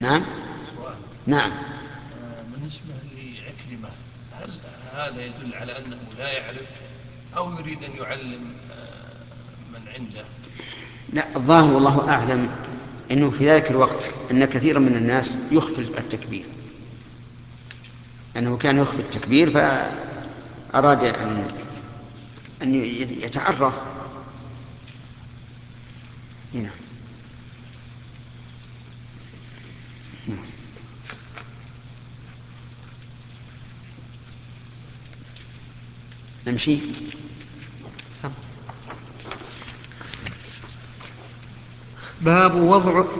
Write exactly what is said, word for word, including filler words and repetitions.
نعم. سؤال. نعم. آه، بالنسبة لعكرمة، هل هذا يدل على أنه لا يعرف أو يريد أن يعلم آه، من عنده؟ لا، الظاهر والله أعلم أنه في ذلك الوقت أن كثيرا من الناس يخفي التكبير، أنه كان يخفي التكبير فأراد أن أن يتعرف. هنا نمشي. باب وضع